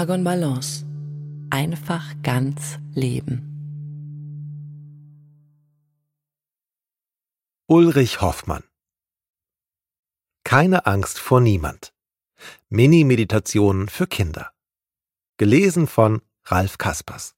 Aragon Balance. Einfach ganz leben. Ulrich Hoffmann. Keine Angst vor niemand. Mini-Meditationen für Kinder. Gelesen von Ralf Kaspers.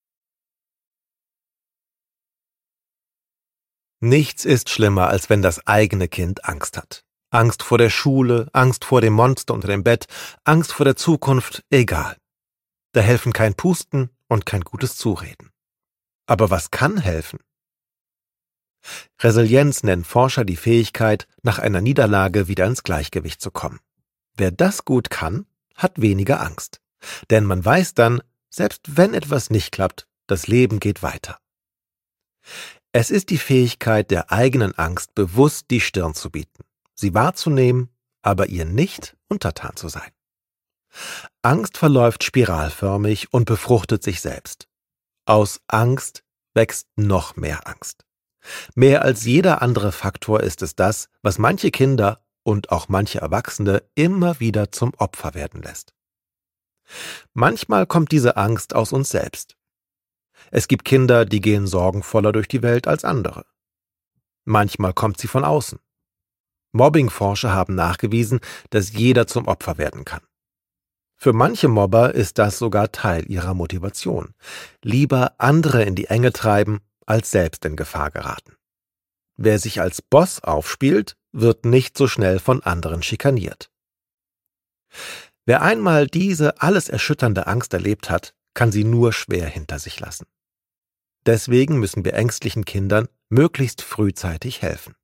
Nichts ist schlimmer, als wenn das eigene Kind Angst hat. Angst vor der Schule, Angst vor dem Monster unter dem Bett, Angst vor der Zukunft, egal. Da helfen kein Pusten und kein gutes Zureden. Aber was kann helfen? Resilienz nennen Forscher die Fähigkeit, nach einer Niederlage wieder ins Gleichgewicht zu kommen. Wer das gut kann, hat weniger Angst. Denn man weiß dann, selbst wenn etwas nicht klappt, das Leben geht weiter. Es ist die Fähigkeit, der eigenen Angst bewusst die Stirn zu bieten, sie wahrzunehmen, aber ihr nicht untertan zu sein. Angst verläuft spiralförmig und befruchtet sich selbst. Aus Angst wächst noch mehr Angst. Mehr als jeder andere Faktor ist es das, was manche Kinder und auch manche Erwachsene immer wieder zum Opfer werden lässt. Manchmal kommt diese Angst aus uns selbst. Es gibt Kinder, die gehen sorgenvoller durch die Welt als andere. Manchmal kommt sie von außen. Mobbingforscher haben nachgewiesen, dass jeder zum Opfer werden kann. Für manche Mobber ist das sogar Teil ihrer Motivation. Lieber andere in die Enge treiben, als selbst in Gefahr geraten. Wer sich als Boss aufspielt, wird nicht so schnell von anderen schikaniert. Wer einmal diese alles erschütternde Angst erlebt hat, kann sie nur schwer hinter sich lassen. Deswegen müssen wir ängstlichen Kindern möglichst frühzeitig helfen.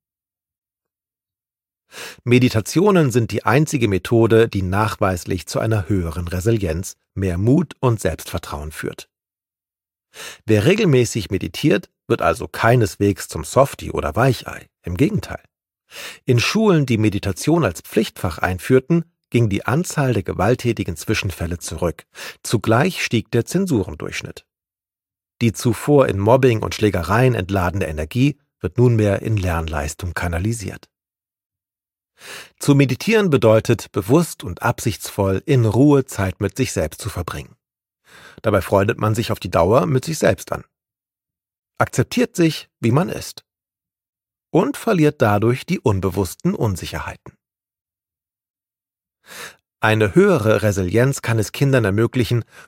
Meditationen sind die einzige Methode, die nachweislich zu einer höheren Resilienz, mehr Mut und Selbstvertrauen führt. Wer regelmäßig meditiert, wird also keineswegs zum Softie oder Weichei, im Gegenteil. In Schulen, die Meditation als Pflichtfach einführten, ging die Anzahl der gewalttätigen Zwischenfälle zurück. Zugleich stieg der Zensurendurchschnitt. Die zuvor in Mobbing und Schlägereien entladene Energie wird nunmehr in Lernleistung kanalisiert. Zu meditieren bedeutet, bewusst und absichtsvoll in Ruhe Zeit mit sich selbst zu verbringen. Dabei freundet man sich auf die Dauer mit sich selbst an. Akzeptiert sich, wie man ist. Und verliert dadurch die unbewussten Unsicherheiten. Eine höhere Resilienz kann es Kindern ermöglichen,